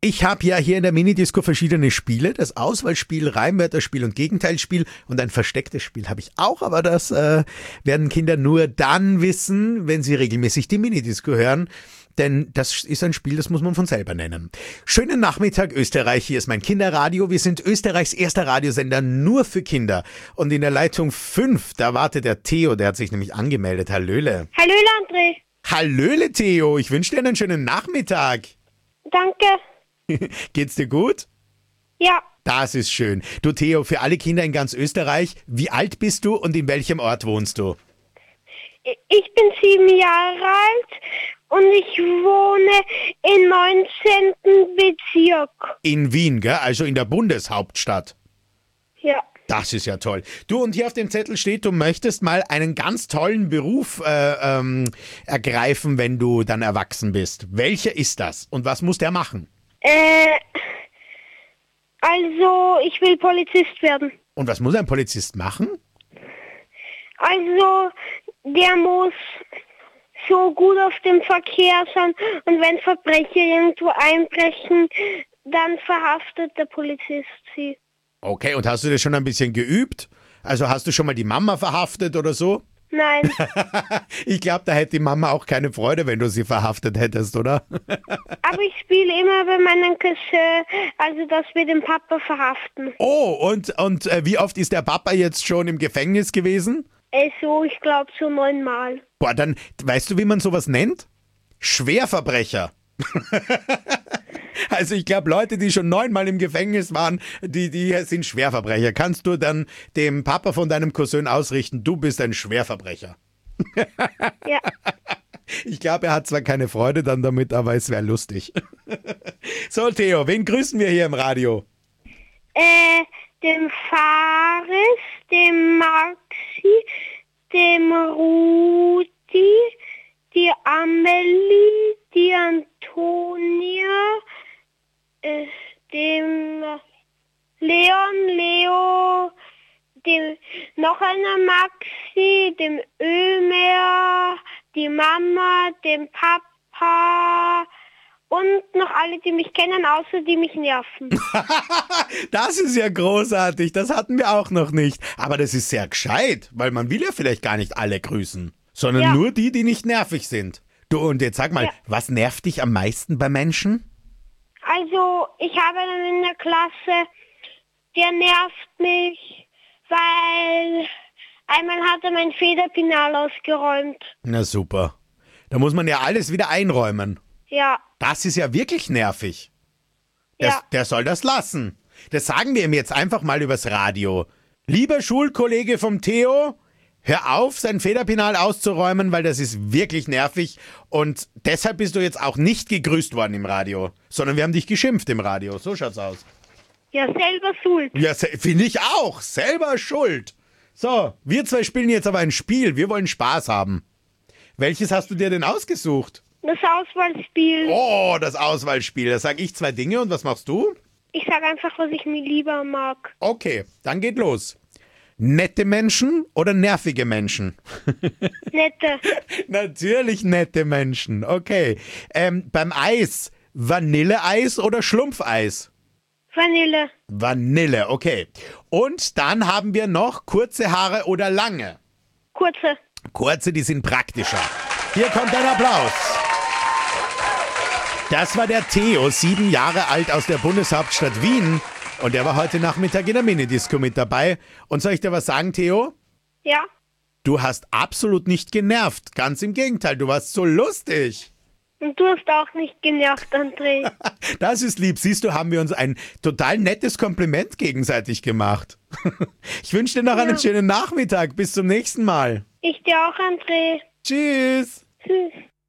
Ich habe ja hier in der Minidisco verschiedene Spiele. Das Auswahlspiel, Reimwörterspiel und Gegenteilsspiel und ein verstecktes Spiel habe ich auch. Aber das werden Kinder nur dann wissen, wenn sie regelmäßig die Minidisco hören. Denn das ist ein Spiel, das muss man von selber nennen. Schönen Nachmittag, Österreich. Hier ist mein Kinderradio. Wir sind Österreichs erster Radiosender nur für Kinder. Und in der Leitung 5, da wartet der Theo, der hat sich nämlich angemeldet. Hallöle. Hallöle, André. Hallöle, Theo. Ich wünsche dir einen schönen Nachmittag. Danke. Geht's dir gut? Ja, Das ist schön. Du, Theo, für alle Kinder in ganz Österreich, wie alt bist du und in welchem Ort wohnst du? ich bin 7 Jahre alt und ich wohne im 19. Bezirk. In Wien, gell? Also in der Bundeshauptstadt. Ja. Das ist ja toll. Du, und hier auf dem Zettel steht, du möchtest mal einen ganz tollen Beruf ergreifen, wenn du dann erwachsen bist. Welcher ist das und was muss der machen? Also, ich will Polizist werden. Und was muss ein Polizist machen? Also, der muss so gut auf dem Verkehr sein und wenn Verbrecher irgendwo einbrechen, dann verhaftet der Polizist sie. Okay, und hast du das schon ein bisschen geübt? Also hast du schon mal die Mama verhaftet oder so? Nein, Ich glaube, da hätte die Mama auch keine Freude, wenn du sie verhaftet hättest, oder? aber ich spiele immer bei meinem Cousin, also dass wir den Papa verhaften. Oh, und wie oft ist der Papa jetzt schon im Gefängnis gewesen? Also, ich glaube so 9 Mal. Boah, dann, weißt du, wie man sowas nennt? Schwerverbrecher. Also ich glaube, Leute, die schon 9-mal im Gefängnis waren, die sind Schwerverbrecher. Kannst du dann dem Papa von deinem Cousin ausrichten, du bist ein Schwerverbrecher. Ja, Ich glaube, er hat zwar keine Freude dann damit, aber es wäre lustig. So, Theo, wen grüßen wir hier im Radio? dem Fares, dem Maxi, dem Rudi, die Amelie, die Antonia, dem Leo, dem noch einer Maxi, dem Ömer, die Mama, dem Papa und noch alle, die mich kennen, außer die mich nerven. Das ist ja großartig, das hatten wir auch noch nicht. Aber das ist sehr gescheit, weil man will ja vielleicht gar nicht alle grüßen, sondern Ja. nur die, die nicht nervig sind. Du, und jetzt sag mal, Ja. was nervt dich am meisten bei Menschen? Also, ich habe einen in der Klasse, der nervt mich, weil einmal hat er mein Federpinal ausgeräumt. Na super. Da muss man ja alles wieder einräumen. Ja, Das ist ja wirklich nervig. Ja. Der soll das lassen. Das sagen wir ihm jetzt einfach mal übers Radio. Lieber Schulkollege vom Theo, hör auf, sein Federpinal auszuräumen, weil das ist wirklich nervig. Und deshalb bist du jetzt auch nicht gegrüßt worden im Radio, sondern wir haben dich geschimpft im Radio. So schaut's aus. ja, selber schuld. Ja, finde ich auch. Selber schuld. So, wir zwei spielen jetzt aber ein Spiel. Wir wollen Spaß haben. Welches hast du dir denn ausgesucht? Das Auswahlspiel. Oh, das Auswahlspiel. Da sage ich 2 Dinge und was machst du? Ich sage einfach, was ich mir lieber mag. Okay, dann geht los. Nette Menschen oder nervige Menschen? Nette. Natürlich nette Menschen. Okay. Beim Eis, Vanilleeis oder Schlumpfeis? Vanille. Vanille, okay. Und dann haben wir noch kurze Haare oder lange? Kurze. Kurze, die sind praktischer. Hier kommt ein Applaus. Das war der Theo, 7 Jahre alt aus der Bundeshauptstadt Wien. Und der war heute Nachmittag in der Minidisco mit dabei. Und soll ich dir was sagen, Theo? Ja. Du hast absolut nicht genervt. Ganz im Gegenteil, du warst so lustig. Und du hast auch nicht genervt, André. Das ist lieb. Siehst du, haben wir uns ein total nettes Kompliment gegenseitig gemacht. Ich wünsche dir noch einen schönen Nachmittag. Bis zum nächsten Mal. Ich dir auch, André. Tschüss. Tschüss.